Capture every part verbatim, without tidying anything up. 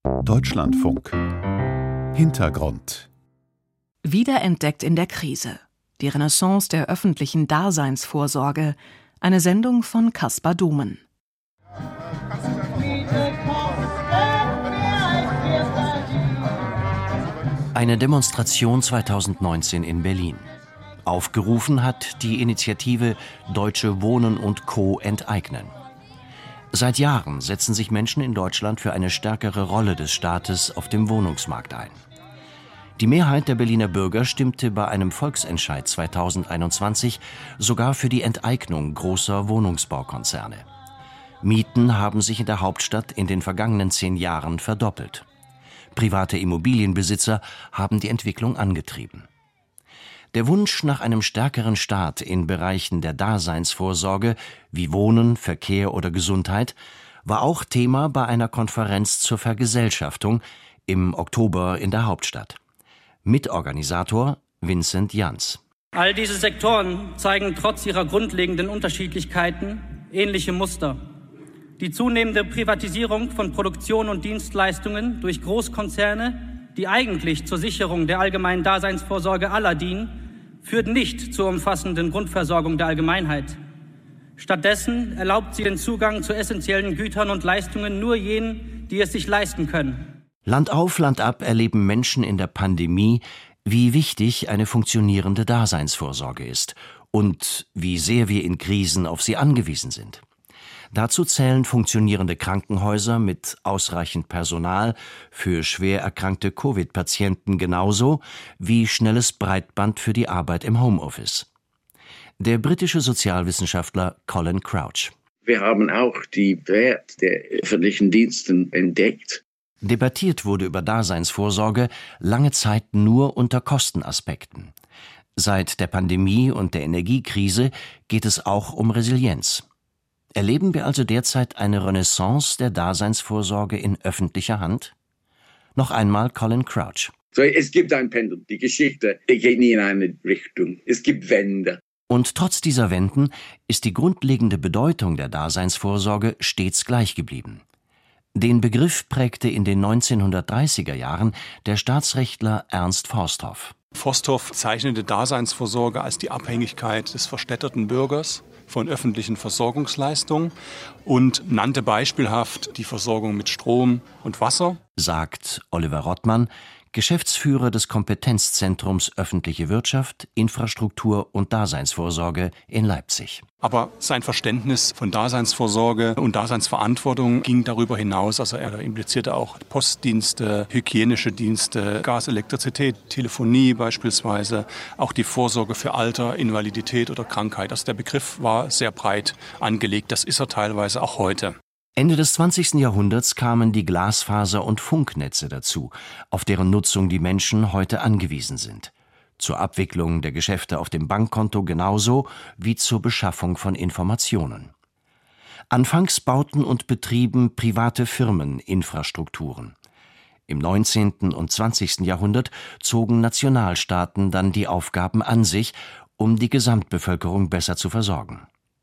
Deutschlandfunk. Hintergrund. Wiederentdeckt in der Krise. Die Renaissance der öffentlichen Daseinsvorsorge. Eine Sendung von Caspar Dumen. Eine Demonstration zweitausendneunzehn in Berlin. Aufgerufen hat die Initiative Deutsche Wohnen und Co. enteignen. Seit Jahren setzen sich Menschen in Deutschland für eine stärkere Rolle des Staates auf dem Wohnungsmarkt ein. Die Mehrheit der Berliner Bürger stimmte bei einem Volksentscheid zweitausendeinundzwanzig sogar für die Enteignung großer Wohnungsbaukonzerne. Mieten haben sich in der Hauptstadt in den vergangenen zehn Jahren verdoppelt. Private Immobilienbesitzer haben die Entwicklung angetrieben. Der Wunsch nach einem stärkeren Staat in Bereichen der Daseinsvorsorge wie Wohnen, Verkehr oder Gesundheit war auch Thema bei einer Konferenz zur Vergesellschaftung im Oktober in der Hauptstadt. Mitorganisator Vincent Jans. All diese Sektoren zeigen trotz ihrer grundlegenden Unterschiedlichkeiten ähnliche Muster. Die zunehmende Privatisierung von Produktion und Dienstleistungen durch Großkonzerne, die eigentlich zur Sicherung der allgemeinen Daseinsvorsorge aller dienen, führt nicht zur umfassenden Grundversorgung der Allgemeinheit. Stattdessen erlaubt sie den Zugang zu essentiellen Gütern und Leistungen nur jenen, die es sich leisten können. Land auf, Land ab erleben Menschen in der Pandemie, wie wichtig eine funktionierende Daseinsvorsorge ist und wie sehr wir in Krisen auf sie angewiesen sind. Dazu zählen funktionierende Krankenhäuser mit ausreichend Personal für schwer erkrankte Covid-Patienten genauso wie schnelles Breitband für die Arbeit im Homeoffice. Der britische Sozialwissenschaftler Colin Crouch. Wir haben auch die Wert der öffentlichen Dienste entdeckt. Debattiert wurde über Daseinsvorsorge lange Zeit nur unter Kostenaspekten. Seit der Pandemie und der Energiekrise geht es auch um Resilienz. Erleben wir also derzeit eine Renaissance der Daseinsvorsorge in öffentlicher Hand? Noch einmal Colin Crouch. So, es gibt ein Pendel. Die Geschichte geht nie in eine Richtung. Es gibt Wände. Und trotz dieser Wenden ist die grundlegende Bedeutung der Daseinsvorsorge stets gleich geblieben. Den Begriff prägte in den neunzehnhundertdreißiger Jahren der Staatsrechtler Ernst Forsthoff. Forsthoff zeichnete Daseinsvorsorge als die Abhängigkeit des verstädterten Bürgers von öffentlichen Versorgungsleistungen und nannte beispielhaft die Versorgung mit Strom und Wasser, sagt Oliver Rottmann, Geschäftsführer des Kompetenzzentrums Öffentliche Wirtschaft, Infrastruktur und Daseinsvorsorge in Leipzig. Aber sein Verständnis von Daseinsvorsorge und Daseinsverantwortung ging darüber hinaus. Also er implizierte auch Postdienste, hygienische Dienste, Gas, Elektrizität, Telefonie beispielsweise, auch die Vorsorge für Alter, Invalidität oder Krankheit. Also der Begriff war sehr breit angelegt. Das ist er teilweise auch heute. Ende des zwanzigsten Jahrhunderts kamen die Glasfaser- und Funknetze dazu, auf deren Nutzung die Menschen heute angewiesen sind. Zur Abwicklung der Geschäfte auf dem Bankkonto genauso wie zur Beschaffung von Informationen. Anfangs bauten und betrieben private Firmen Infrastrukturen. Im neunzehnten und zwanzigsten Jahrhundert zogen Nationalstaaten dann die Aufgaben an sich, um die Gesamtbevölkerung besser zu versorgen.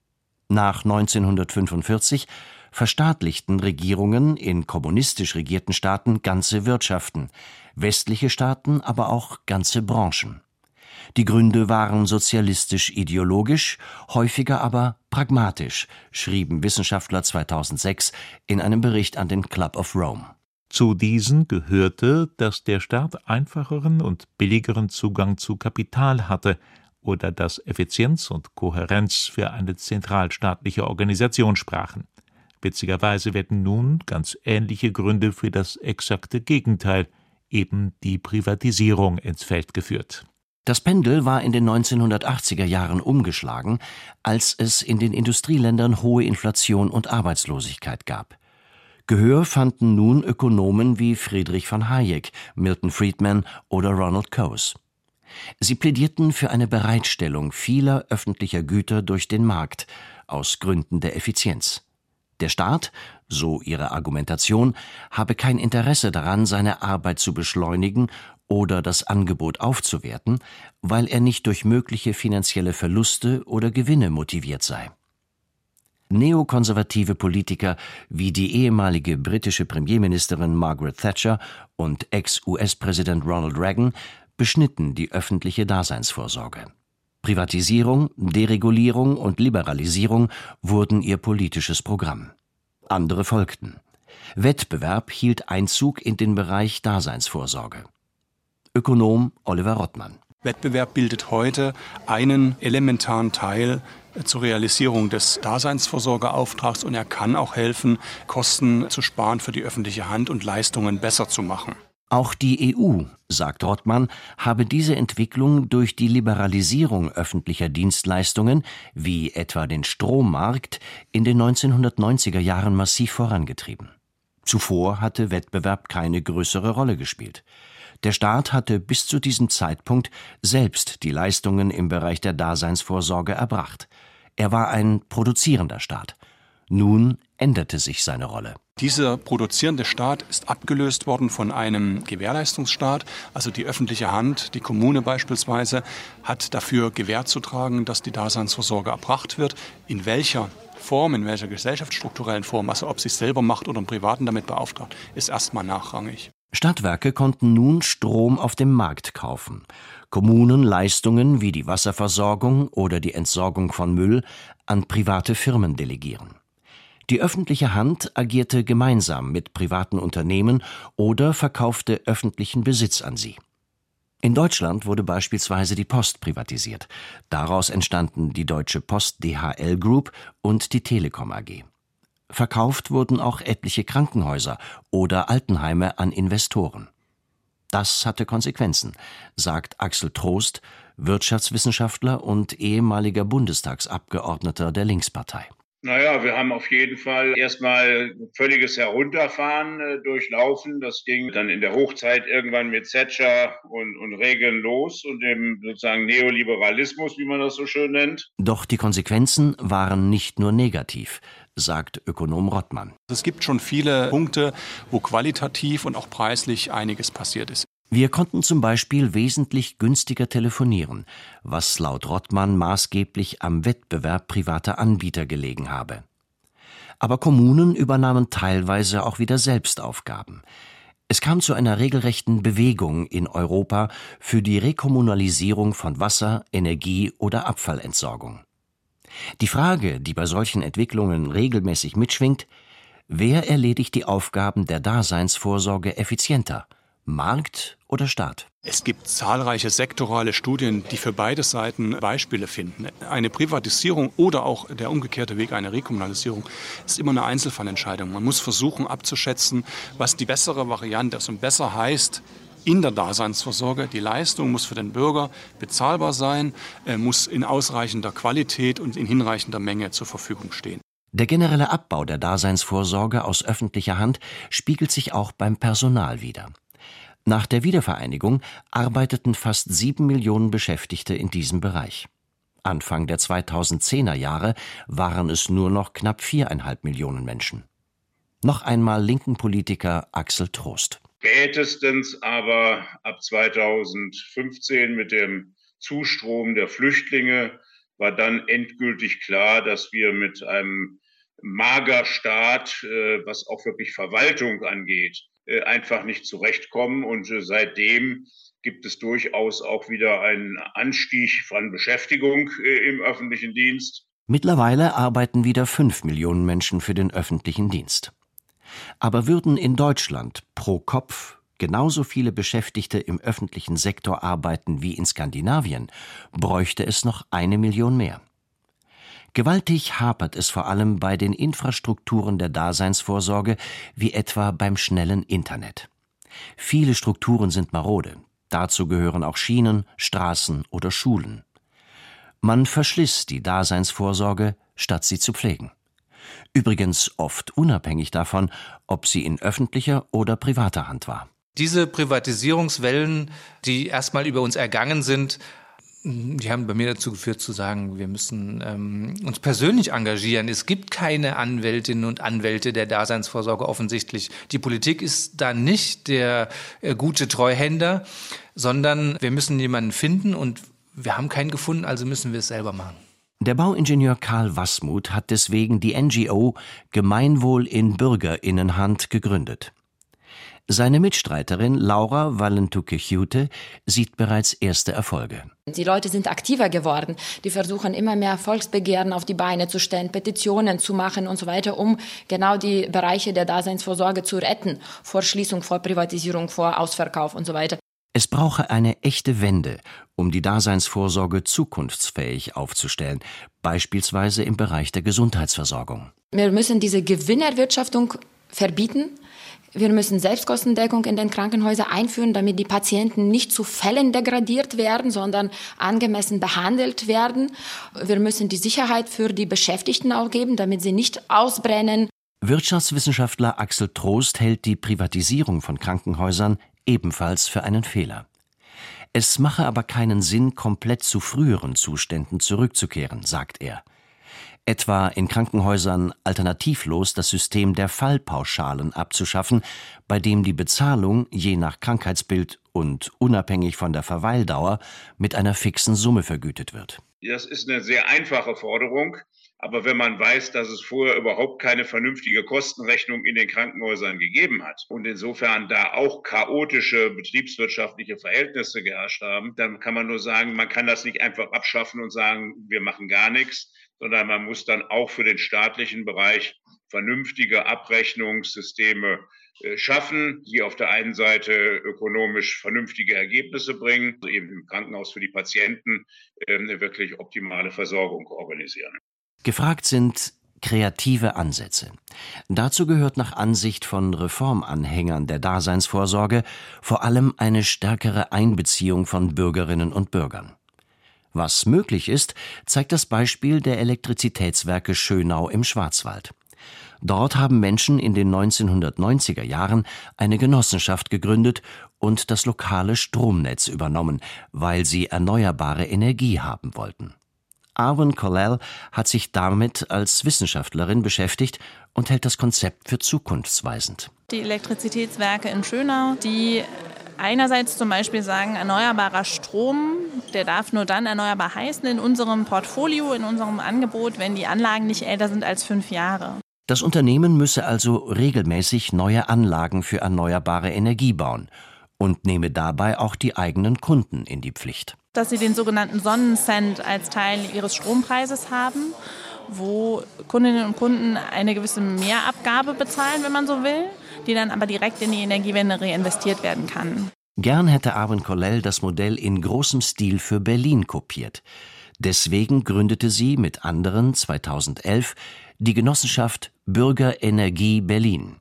Nach neunzehnhundertfünfundvierzig verstaatlichten Regierungen in kommunistisch regierten Staaten ganze Wirtschaften, westliche Staaten aber auch ganze Branchen. Die Gründe waren sozialistisch-ideologisch, häufiger aber pragmatisch, schrieben Wissenschaftler zweitausendsechs in einem Bericht an den Club of Rome. Zu diesen gehörte, dass der Staat einfacheren und billigeren Zugang zu Kapital hatte oder dass Effizienz und Kohärenz für eine zentralstaatliche Organisation sprachen. Witzigerweise werden nun ganz ähnliche Gründe für das exakte Gegenteil, eben die Privatisierung, ins Feld geführt. Das Pendel war in den neunzehnhundertachtziger Jahren umgeschlagen, als es in den Industrieländern hohe Inflation und Arbeitslosigkeit gab. Gehör fanden nun Ökonomen wie Friedrich von Hayek, Milton Friedman oder Ronald Coase. Sie plädierten für eine Bereitstellung vieler öffentlicher Güter durch den Markt aus Gründen der Effizienz. Der Staat, so ihre Argumentation, habe kein Interesse daran, seine Arbeit zu beschleunigen oder das Angebot aufzuwerten, weil er nicht durch mögliche finanzielle Verluste oder Gewinne motiviert sei. Neokonservative Politiker wie die ehemalige britische Premierministerin Margaret Thatcher und Ex-U S-Präsident Ronald Reagan beschnitten die öffentliche Daseinsvorsorge. Privatisierung, Deregulierung und Liberalisierung wurden ihr politisches Programm. Andere folgten. Wettbewerb hielt Einzug in den Bereich Daseinsvorsorge. Ökonom Oliver Rottmann. Wettbewerb bildet heute einen elementaren Teil zur Realisierung des Daseinsvorsorgeauftrags und er kann auch helfen, Kosten zu sparen für die öffentliche Hand und Leistungen besser zu machen. Auch die E U, sagt Rottmann, habe diese Entwicklung durch die Liberalisierung öffentlicher Dienstleistungen, wie etwa den Strommarkt, in den neunzehnhundertneunziger Jahren massiv vorangetrieben. Zuvor hatte Wettbewerb keine größere Rolle gespielt. Der Staat hatte bis zu diesem Zeitpunkt selbst die Leistungen im Bereich der Daseinsvorsorge erbracht. Er war ein produzierender Staat. Nun änderte sich seine Rolle. Dieser produzierende Staat ist abgelöst worden von einem Gewährleistungsstaat. Also die öffentliche Hand, die Kommune beispielsweise, hat dafür Gewähr zu tragen, dass die Daseinsvorsorge erbracht wird. In welcher Form, in welcher gesellschaftsstrukturellen Form, also ob sie es selber macht oder einen Privaten damit beauftragt, ist erstmal nachrangig. Stadtwerke konnten nun Strom auf dem Markt kaufen. Kommunen Leistungen wie die Wasserversorgung oder die Entsorgung von Müll an private Firmen delegieren. Die öffentliche Hand agierte gemeinsam mit privaten Unternehmen oder verkaufte öffentlichen Besitz an sie. In Deutschland wurde beispielsweise die Post privatisiert. Daraus entstanden die Deutsche Post D H L Group und die Telekom A G. Verkauft wurden auch etliche Krankenhäuser oder Altenheime an Investoren. Das hatte Konsequenzen, sagt Axel Trost, Wirtschaftswissenschaftler und ehemaliger Bundestagsabgeordneter der Linkspartei. Naja, wir haben auf jeden Fall erstmal völliges Herunterfahren äh, durchlaufen. Das ging dann in der Hochzeit irgendwann mit Thatcher und, und Reagan los und dem sozusagen Neoliberalismus, wie man das so schön nennt. Doch die Konsequenzen waren nicht nur negativ, sagt Ökonom Rottmann. Es gibt schon viele Punkte, wo qualitativ und auch preislich einiges passiert ist. Wir konnten zum Beispiel wesentlich günstiger telefonieren, was laut Rottmann maßgeblich am Wettbewerb privater Anbieter gelegen habe. Aber Kommunen übernahmen teilweise auch wieder selbst Aufgaben. Es kam zu einer regelrechten Bewegung in Europa für die Rekommunalisierung von Wasser, Energie oder Abfallentsorgung. Die Frage, die bei solchen Entwicklungen regelmäßig mitschwingt: Wer erledigt die Aufgaben der Daseinsvorsorge effizienter? Markt oder Staat? Es gibt zahlreiche sektorale Studien, die für beide Seiten Beispiele finden. Eine Privatisierung oder auch der umgekehrte Weg, eine Rekommunalisierung, ist immer eine Einzelfallentscheidung. Man muss versuchen abzuschätzen, was die bessere Variante ist. Und besser heißt in der Daseinsvorsorge, die Leistung muss für den Bürger bezahlbar sein, muss in ausreichender Qualität und in hinreichender Menge zur Verfügung stehen. Der generelle Abbau der Daseinsvorsorge aus öffentlicher Hand spiegelt sich auch beim Personal wider. Nach der Wiedervereinigung arbeiteten fast sieben Millionen Beschäftigte in diesem Bereich. Anfang der zweitausendzehner Jahre waren es nur noch knapp viereinhalb Millionen Menschen. Noch einmal linken Politiker Axel Trost. Spätestens aber ab zweitausendfünfzehn mit dem Zustrom der Flüchtlinge war dann endgültig klar, dass wir mit einem Magerstaat, was auch wirklich Verwaltung angeht, einfach nicht zurechtkommen. Und seitdem gibt es durchaus auch wieder einen Anstieg von Beschäftigung im öffentlichen Dienst. Mittlerweile arbeiten wieder fünf Millionen Menschen für den öffentlichen Dienst. Aber würden in Deutschland pro Kopf genauso viele Beschäftigte im öffentlichen Sektor arbeiten wie in Skandinavien, bräuchte es noch eine Million mehr. Gewaltig hapert es vor allem bei den Infrastrukturen der Daseinsvorsorge, wie etwa beim schnellen Internet. Viele Strukturen sind marode. Dazu gehören auch Schienen, Straßen oder Schulen. Man verschliss die Daseinsvorsorge, statt sie zu pflegen. Übrigens oft unabhängig davon, ob sie in öffentlicher oder privater Hand war. Diese Privatisierungswellen, die erstmal über uns ergangen sind, die haben bei mir dazu geführt zu sagen, wir müssen ähm, uns persönlich engagieren. Es gibt keine Anwältinnen und Anwälte der Daseinsvorsorge offensichtlich. Die Politik ist da nicht der äh, gute Treuhänder, sondern wir müssen jemanden finden und wir haben keinen gefunden, also müssen wir es selber machen. Der Bauingenieur Karl Wassmuth hat deswegen die N G O Gemeinwohl in BürgerInnenhand gegründet. Seine Mitstreiterin Laura Valentuke-Hute sieht bereits erste Erfolge. Die Leute sind aktiver geworden. Die versuchen immer mehr Volksbegehren auf die Beine zu stellen, Petitionen zu machen und so weiter, um genau die Bereiche der Daseinsvorsorge zu retten. Vor Schließung, vor Privatisierung, vor Ausverkauf und so weiter. Es brauche eine echte Wende, um die Daseinsvorsorge zukunftsfähig aufzustellen, beispielsweise im Bereich der Gesundheitsversorgung. Wir müssen diese Gewinnerwirtschaftung verbieten. Wir müssen Selbstkostendeckung in den Krankenhäusern einführen, damit die Patienten nicht zu Fällen degradiert werden, sondern angemessen behandelt werden. Wir müssen die Sicherheit für die Beschäftigten auch geben, damit sie nicht ausbrennen. Wirtschaftswissenschaftler Axel Trost hält die Privatisierung von Krankenhäusern ebenfalls für einen Fehler. Es mache aber keinen Sinn, komplett zu früheren Zuständen zurückzukehren, sagt er. Etwa in Krankenhäusern alternativlos das System der Fallpauschalen abzuschaffen, bei dem die Bezahlung je nach Krankheitsbild und unabhängig von der Verweildauer mit einer fixen Summe vergütet wird. Das ist eine sehr einfache Forderung, aber wenn man weiß, dass es vorher überhaupt keine vernünftige Kostenrechnung in den Krankenhäusern gegeben hat und insofern da auch chaotische betriebswirtschaftliche Verhältnisse geherrscht haben, dann kann man nur sagen, man kann das nicht einfach abschaffen und sagen, wir machen gar nichts, sondern man muss dann auch für den staatlichen Bereich vernünftige Abrechnungssysteme äh, schaffen, die auf der einen Seite ökonomisch vernünftige Ergebnisse bringen, also eben im Krankenhaus für die Patienten äh, eine wirklich optimale Versorgung organisieren. Gefragt sind kreative Ansätze. Dazu gehört nach Ansicht von Reformanhängern der Daseinsvorsorge vor allem eine stärkere Einbeziehung von Bürgerinnen und Bürgern. Was möglich ist, zeigt das Beispiel der Elektrizitätswerke Schönau im Schwarzwald. Dort haben Menschen in den neunzehnhundertneunziger Jahren eine Genossenschaft gegründet und das lokale Stromnetz übernommen, weil sie erneuerbare Energie haben wollten. Arwen Colell hat sich damit als Wissenschaftlerin beschäftigt und hält das Konzept für zukunftsweisend. Die Elektrizitätswerke in Schönau, die einerseits zum Beispiel sagen, erneuerbarer Strom, der darf nur dann erneuerbar heißen in unserem Portfolio, in unserem Angebot, wenn die Anlagen nicht älter sind als fünf Jahre. Das Unternehmen müsse also regelmäßig neue Anlagen für erneuerbare Energie bauen und nehme dabei auch die eigenen Kunden in die Pflicht. Dass sie den sogenannten Sonnencent als Teil ihres Strompreises haben, wo Kundinnen und Kunden eine gewisse Mehrabgabe bezahlen, wenn man so will, die dann aber direkt in die Energiewende reinvestiert werden kann. Gern hätte Arwen Colell das Modell in großem Stil für Berlin kopiert. Deswegen gründete sie mit anderen zweitausendelf die Genossenschaft Bürgerenergie Berlin.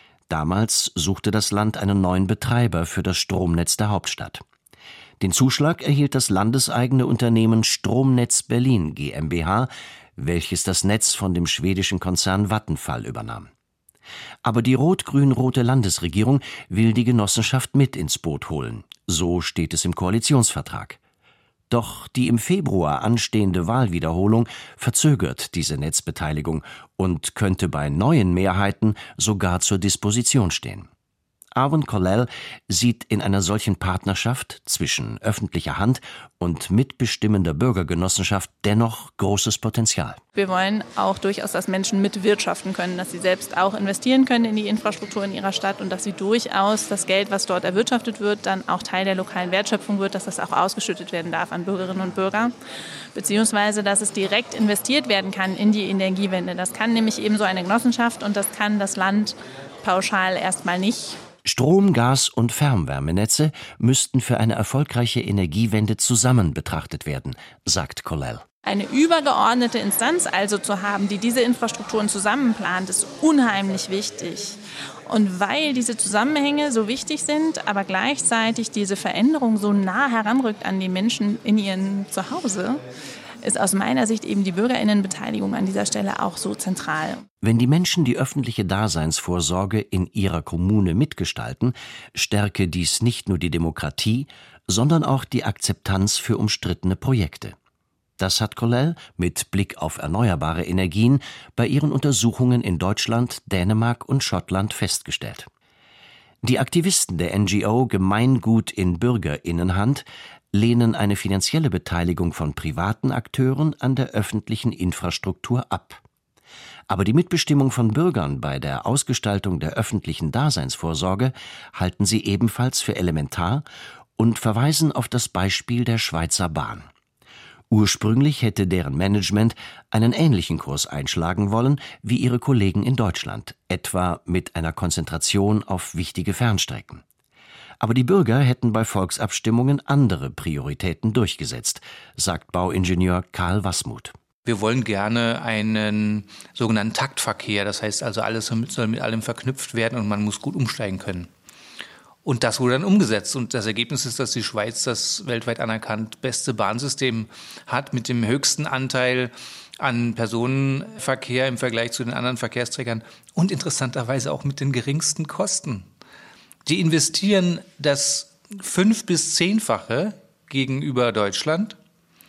Damals suchte das Land einen neuen Betreiber für das Stromnetz der Hauptstadt. Den Zuschlag erhielt das landeseigene Unternehmen Stromnetz Berlin GmbH, welches das Netz von dem schwedischen Konzern Vattenfall übernahm. Aber die rot-grün-rote Landesregierung will die Genossenschaft mit ins Boot holen. So steht es im Koalitionsvertrag. Doch die im Februar anstehende Wahlwiederholung verzögert diese Netzbeteiligung und könnte bei neuen Mehrheiten sogar zur Disposition stehen. Arwen Colell sieht in einer solchen Partnerschaft zwischen öffentlicher Hand und mitbestimmender Bürgergenossenschaft dennoch großes Potenzial. Wir wollen auch durchaus, dass Menschen mitwirtschaften können, dass sie selbst auch investieren können in die Infrastruktur in ihrer Stadt und dass sie durchaus das Geld, was dort erwirtschaftet wird, dann auch Teil der lokalen Wertschöpfung wird, dass das auch ausgeschüttet werden darf an Bürgerinnen und Bürger, beziehungsweise dass es direkt investiert werden kann in die Energiewende. Das kann nämlich eben so eine Genossenschaft und das kann das Land pauschal erstmal nicht. Strom-, Gas- und Fernwärmenetze müssten für eine erfolgreiche Energiewende zusammen betrachtet werden, sagt Colell. Eine übergeordnete Instanz also zu haben, die diese Infrastrukturen zusammenplant, ist unheimlich wichtig. Und weil diese Zusammenhänge so wichtig sind, aber gleichzeitig diese Veränderung so nah heranrückt an die Menschen in ihrem Zuhause, ist aus meiner Sicht eben die BürgerInnenbeteiligung an dieser Stelle auch so zentral. Wenn die Menschen die öffentliche Daseinsvorsorge in ihrer Kommune mitgestalten, stärke dies nicht nur die Demokratie, sondern auch die Akzeptanz für umstrittene Projekte. Das hat Colell mit Blick auf erneuerbare Energien bei ihren Untersuchungen in Deutschland, Dänemark und Schottland festgestellt. Die Aktivisten der N G O Gemeingut in Bürgerinnenhand lehnen eine finanzielle Beteiligung von privaten Akteuren an der öffentlichen Infrastruktur ab. Aber die Mitbestimmung von Bürgern bei der Ausgestaltung der öffentlichen Daseinsvorsorge halten sie ebenfalls für elementar und verweisen auf das Beispiel der Schweizer Bahn. Ursprünglich hätte deren Management einen ähnlichen Kurs einschlagen wollen wie ihre Kollegen in Deutschland, etwa mit einer Konzentration auf wichtige Fernstrecken. Aber die Bürger hätten bei Volksabstimmungen andere Prioritäten durchgesetzt, sagt Bauingenieur Karl Wasmuth. Wir wollen gerne einen sogenannten Taktverkehr, das heißt also, alles soll mit allem verknüpft werden und man muss gut umsteigen können. Und das wurde dann umgesetzt und das Ergebnis ist, dass die Schweiz das weltweit anerkannt beste Bahnsystem hat mit dem höchsten Anteil an Personenverkehr im Vergleich zu den anderen Verkehrsträgern und interessanterweise auch mit den geringsten Kosten. Die investieren das fünf- bis zehnfache gegenüber Deutschland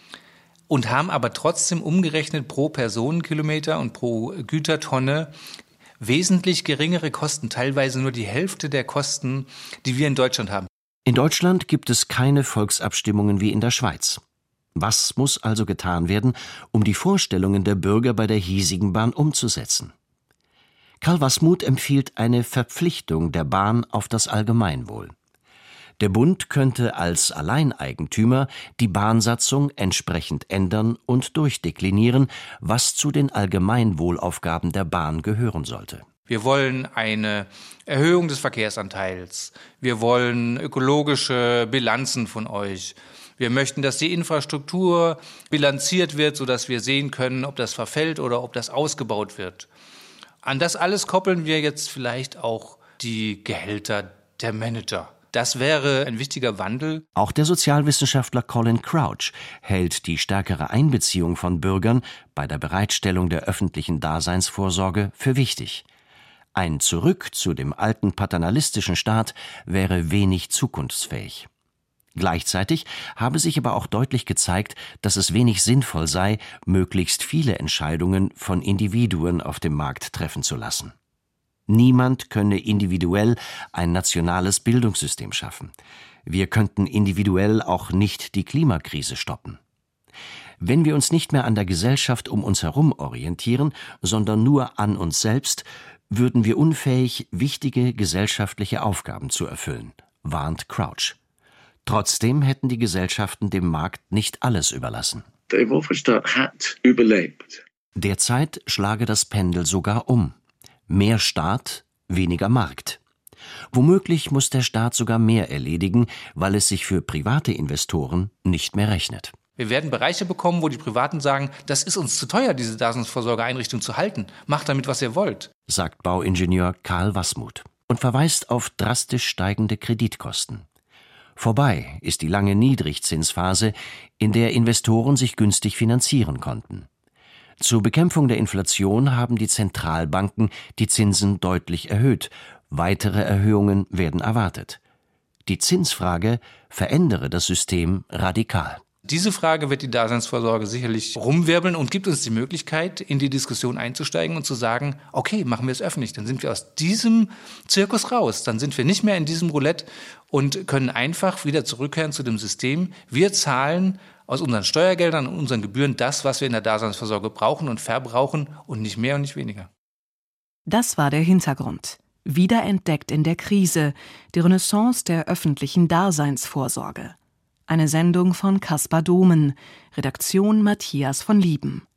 und haben aber trotzdem umgerechnet pro Personenkilometer und pro Gütertonne wesentlich geringere Kosten, teilweise nur die Hälfte der Kosten, die wir in Deutschland haben. In Deutschland gibt es keine Volksabstimmungen wie in der Schweiz. Was muss also getan werden, um die Vorstellungen der Bürger bei der hiesigen Bahn umzusetzen? Karl Wasmuth empfiehlt eine Verpflichtung der Bahn auf das Allgemeinwohl. Der Bund könnte als Alleineigentümer die Bahnsatzung entsprechend ändern und durchdeklinieren, was zu den Allgemeinwohlaufgaben der Bahn gehören sollte. Wir wollen eine Erhöhung des Verkehrsanteils. Wir wollen ökologische Bilanzen von euch. Wir möchten, dass die Infrastruktur bilanziert wird, sodass wir sehen können, ob das verfällt oder ob das ausgebaut wird. An das alles koppeln wir jetzt vielleicht auch die Gehälter der Manager. Das wäre ein wichtiger Wandel. Auch der Sozialwissenschaftler Colin Crouch hält die stärkere Einbeziehung von Bürgern bei der Bereitstellung der öffentlichen Daseinsvorsorge für wichtig. Ein Zurück zu dem alten paternalistischen Staat wäre wenig zukunftsfähig. Gleichzeitig habe sich aber auch deutlich gezeigt, dass es wenig sinnvoll sei, möglichst viele Entscheidungen von Individuen auf dem Markt treffen zu lassen. Niemand könne individuell ein nationales Bildungssystem schaffen. Wir könnten individuell auch nicht die Klimakrise stoppen. Wenn wir uns nicht mehr an der Gesellschaft um uns herum orientieren, sondern nur an uns selbst, würden wir unfähig, wichtige gesellschaftliche Aufgaben zu erfüllen, warnt Crouch. Trotzdem hätten die Gesellschaften dem Markt nicht alles überlassen. Der Wohlfahrtsstaat hat überlebt. Derzeit schlage das Pendel sogar um. Mehr Staat, weniger Markt. Womöglich muss der Staat sogar mehr erledigen, weil es sich für private Investoren nicht mehr rechnet. Wir werden Bereiche bekommen, wo die Privaten sagen, das ist uns zu teuer, diese Daseinsvorsorgeeinrichtung zu halten. Macht damit, was ihr wollt, sagt Bauingenieur Karl Wasmuth und verweist auf drastisch steigende Kreditkosten. Vorbei ist die lange Niedrigzinsphase, in der Investoren sich günstig finanzieren konnten. Zur Bekämpfung der Inflation haben die Zentralbanken die Zinsen deutlich erhöht. Weitere Erhöhungen werden erwartet. Die Zinsfrage verändere das System radikal. Diese Frage wird die Daseinsvorsorge sicherlich rumwirbeln und gibt uns die Möglichkeit, in die Diskussion einzusteigen und zu sagen, okay, machen wir es öffentlich, dann sind wir aus diesem Zirkus raus, dann sind wir nicht mehr in diesem Roulette und können einfach wieder zurückkehren zu dem System. Wir zahlen aus unseren Steuergeldern und unseren Gebühren das, was wir in der Daseinsvorsorge brauchen und verbrauchen und nicht mehr und nicht weniger. Das war der Hintergrund. Wiederentdeckt in der Krise, die Renaissance der öffentlichen Daseinsvorsorge. Eine Sendung von Caspar Domen, Redaktion Matthias von Lieben.